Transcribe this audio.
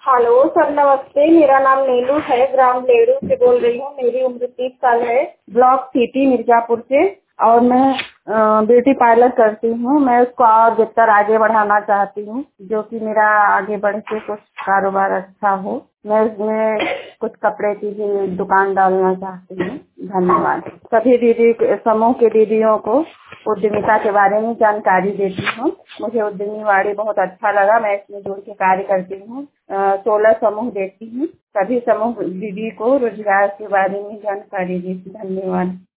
Hello sir, नमस्ते। मेरा नाम नीलू है, ग्राम लेड़ू से बोल रही हूँ। मेरी उम्र 30 साल है, ब्लॉक सिटी मिर्जापुर से। और मैं ब्यूटी पार्लर करती हूँ। मैं उसको और बेहतर आगे बढ़ाना चाहती हूँ, जो कि मेरा आगे बढ़ के कुछ कारोबार अच्छा हो। मैं उसमें कुछ कपड़े की भी दुकान डालना चाहती हूँ। धन्यवाद। सभी दीदी समूह के दीदियों को उद्यमिता के बारे में जानकारी देती हूँ। मुझे उद्यमी वाणी बहुत अच्छा लगा। मैं इसमें जुड़ के कार्य करती हूँ। 16 समूह देती हूँ। सभी समूह दीदी को रोजगार के बारे में जानकारी देती। धन्यवाद।